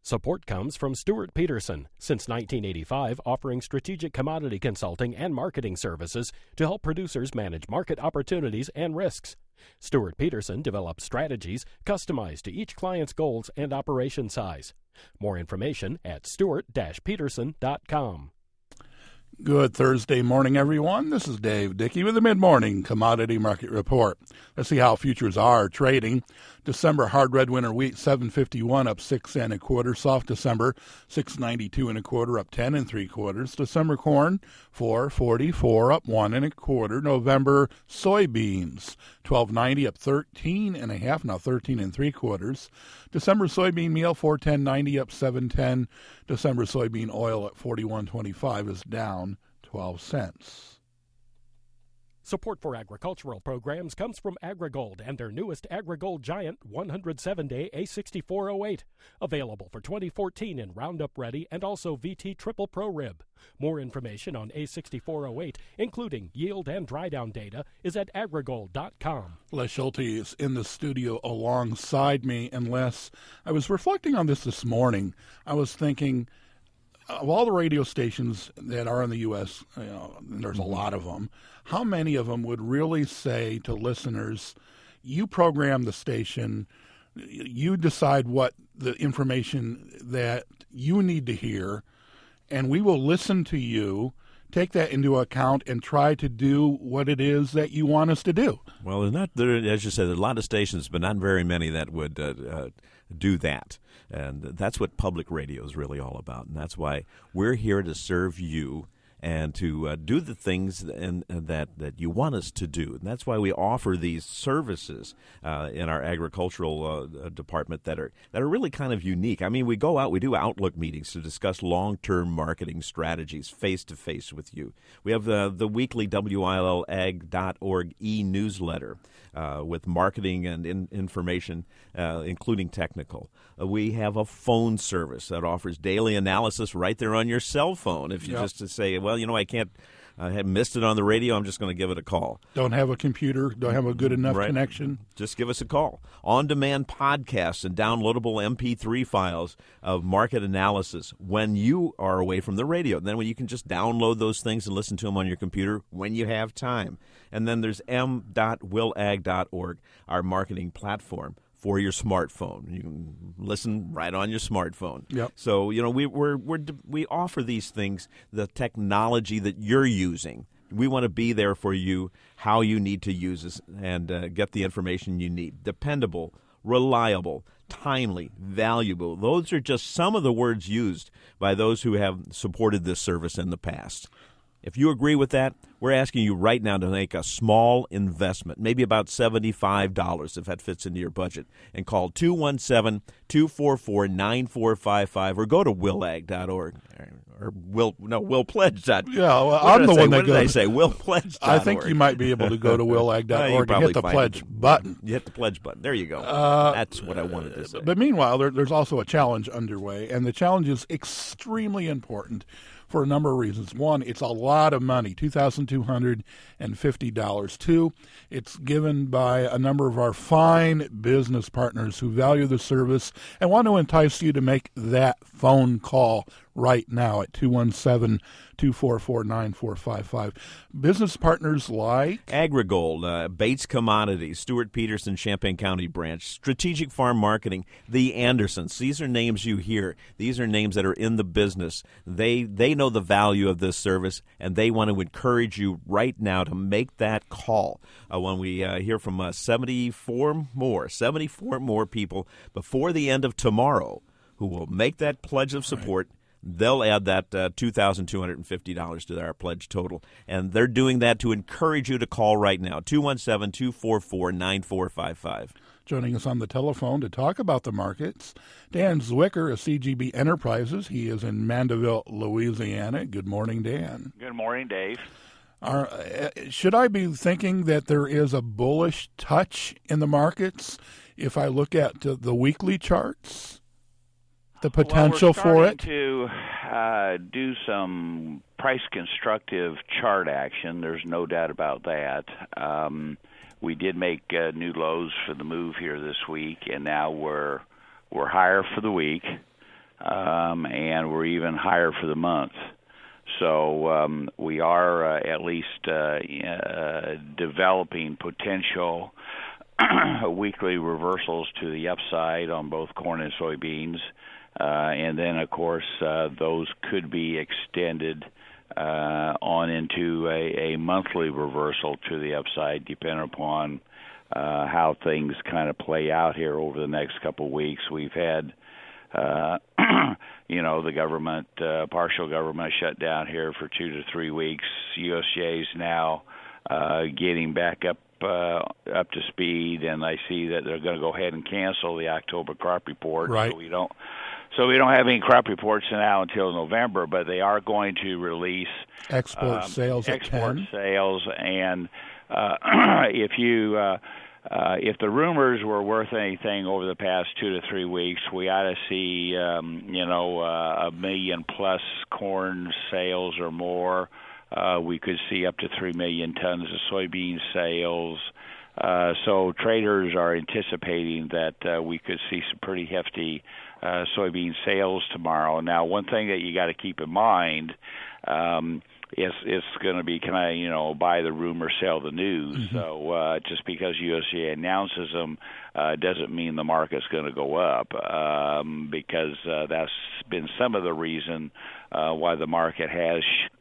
Support comes from Stuart Peterson, since 1985 offering strategic commodity consulting and marketing services to help producers manage market opportunities and risks. Stuart Peterson develops strategies customized to each client's goals and operation size. More information at stuart-peterson.com. Good Thursday morning, everyone. This is Dave Dickey with the Mid-Morning Commodity Market Report. Let's see how futures are trading. December hard red winter wheat, $7.51 up 6 1/4. Soft December, $6.92 1/4 up 10 3/4. December corn, $4.44 up 1 1/4. November soybeans, $12.90 up 13 1/2, now 13 3/4. December soybean meal, $4.10.90 up 7.10. December soybean oil at $41.25 is down 12 cents. Support for agricultural programs comes from AgriGold and their newest AgriGold Giant 107-day A6408, available for 2014 in Roundup Ready and also VT Triple Pro Rib. More information on A6408, including yield and dry down data, is at agrigold.com. Les Schulte is in the studio alongside me, and Les, I was reflecting on this morning. I was thinking, of all the radio stations that are in the U.S., and there's a lot of them, how many of them would really say to listeners, you program the station, you decide what the information that you need to hear, and we will listen to you, take that into account, and try to do what it is that you want us to do? Well, as you said, there are a lot of stations, but not very many that would do that. And that's what public radio is really all about. And that's why we're here to serve you and to do the things that you want us to do. And that's why we offer these services in our agricultural department that are really kind of unique. I mean, we go out, we do Outlook meetings to discuss long-term marketing strategies face-to-face with you. We have the weekly WILLAG.org e-newsletter with marketing and information, including technical. We have a phone service that offers daily analysis right there on your cell phone. If you just to say, well, I can't, I have missed it on the radio, I'm just going to give it a call. Don't have a computer, don't have a good enough connection. Just give us a call. On-demand podcasts and downloadable MP3 files of market analysis when you are away from the radio. Then when you can just download those things and listen to them on your computer when you have time. And then there's m.willag.org, our marketing platform for your smartphone. You can listen right on your smartphone. Yep. So, we offer these things, the technology that you're using. We want to be there for you, how you need to use this, and get the information you need. Dependable, reliable, timely, valuable. Those are just some of the words used by those who have supported this service in the past. If you agree with that, we're asking you right now to make a small investment, maybe about $75 if that fits into your budget, and call 217-244-9455 or go to willag.org or willpledge.org. Yeah, well, I'm the one that goes. What did I say? Willpledge.org. I think you might be able to go to willag.org and hit the pledge button. You hit the pledge button. There you go. That's what I wanted to say. But meanwhile, there's also a challenge underway, and the challenge is extremely important for a number of reasons. One, it's a lot of money, $2,250. Two, it's given by a number of our fine business partners who value the service and want to entice you to make that phone call right now at 217-244-9455. Business partners like AgriGold, Bates Commodities, Stuart Peterson, Champaign County Branch, Strategic Farm Marketing, the Andersons. These are names you hear. These are names that are in the business. They know the value of this service, and they want to encourage you right now to make that call. When we hear from 74 more people before the end of tomorrow who will make that pledge of support. They'll add that $2,250 to our pledge total. And they're doing that to encourage you to call right now, 217-244-9455. Joining us on the telephone to talk about the markets, Dan Zwicker of CGB Enterprises. He is in Mandeville, Louisiana. Good morning, Dan. Good morning, Dave. Should I be thinking that there is a bullish touch in the markets if I look at the weekly charts? The potential for it? To do some price constructive chart action. There's no doubt about that. We did make new lows for the move here this week, and now we're higher for the week. and we're even higher for the month. So we are at least developing potential weekly reversals to the upside on both corn and soybeans. And then, of course, those could be extended on into a monthly reversal to the upside, depending upon how things kind of play out here over the next couple of weeks. We've had, the government, partial government shutdown here for 2 to 3 weeks. USDA's now getting back up to speed, and I see that they're going to go ahead and cancel the October crop report. Right. So we don't have any crop reports now until November, but they are going to release export sales at 10. Sales, and if the rumors were worth anything over the past 2 to 3 weeks, we ought to see a million plus corn sales or more. We could see up to 3 million tons of soybean sales. So traders are anticipating that we could see some pretty hefty soybean sales tomorrow. Now, one thing that you got to keep in mind is it's going to be kind of, buy the rumor, sell the news. Mm-hmm. So just because USDA announces them doesn't mean the market's going to go up because that's been some of the reason why the market has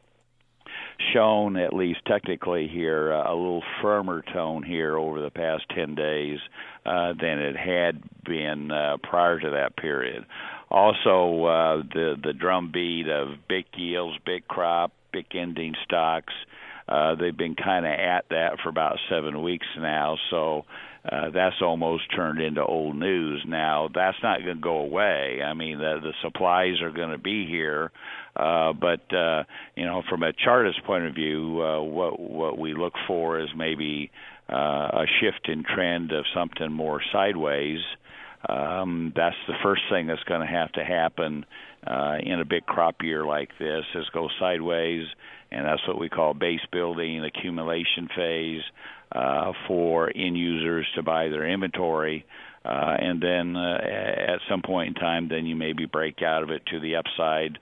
shown, at least technically here, a little firmer tone here over the past 10 days than it had been prior to that period. Also, the drumbeat of big yields, big crop, big ending stocks, they've been kind of at that for about 7 weeks now, so that's almost turned into old news. Now, that's not going to go away. I mean, the supplies are going to be here, but from a chartist point of view, what we look for is maybe a shift in trend of something more sideways. That's the first thing that's going to happen in a big crop year like this, is go sideways, and that's what we call base building, accumulation phase for end users to buy their inventory. And then at some point in time, then you maybe break out of it to the upside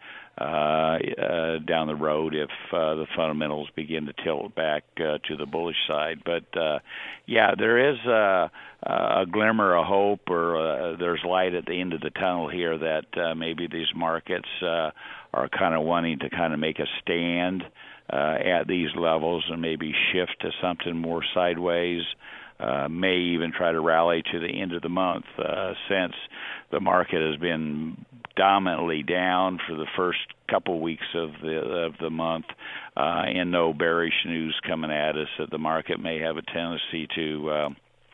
down the road if the fundamentals begin to tilt back to the bullish side. But, there is a glimmer of hope, or there's light at the end of the tunnel here that maybe these markets are kind of wanting to kind of make a stand at these levels and maybe shift to something more sideways. May even try to rally to the end of the month, since the market has been dominantly down for the first couple weeks of the month, and no bearish news coming at us, that the market may have a tendency to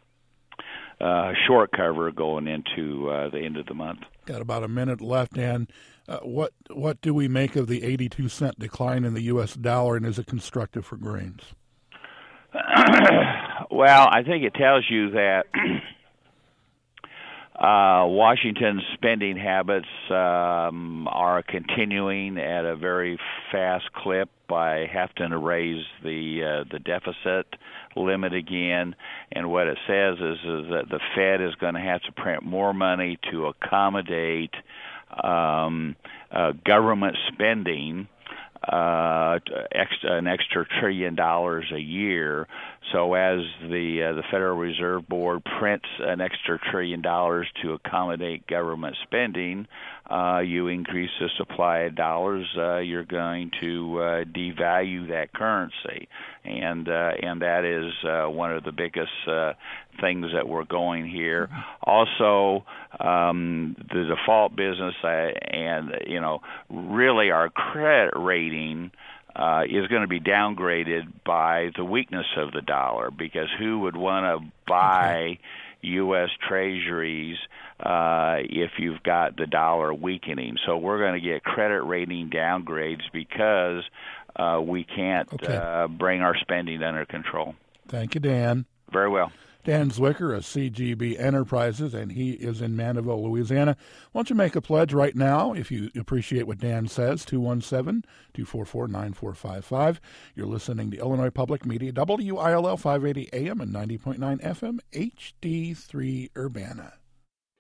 short cover going into the end of the month. Got about a minute left, Dan. What do we make of the 82-cent decline in the U.S. dollar, and is it constructive for grains? Well, I think it tells you that Washington's spending habits are continuing at a very fast clip by having to raise the deficit limit again. And what it says is that the Fed is going to have to print more money to accommodate government spending, an extra $1 trillion a year. So as the Federal Reserve Board prints an extra $1 trillion to accommodate government spending, you increase the supply of dollars, you're going to devalue that currency, and that is one of the biggest things that we're going here. Also, the default business and really our credit rating is going to be downgraded by the weakness of the dollar, because who would want to buy U.S. Treasuries if you've got the dollar weakening? So we're going to get credit rating downgrades because we can't bring our spending under control. Thank you, Dan. Very well. Dan Zwicker of CGB Enterprises, and he is in Mandeville, Louisiana. Why don't you make a pledge right now if you appreciate what Dan says, 217-244-9455. You're listening to Illinois Public Media, WILL 580 AM and 90.9 FM, HD3 Urbana.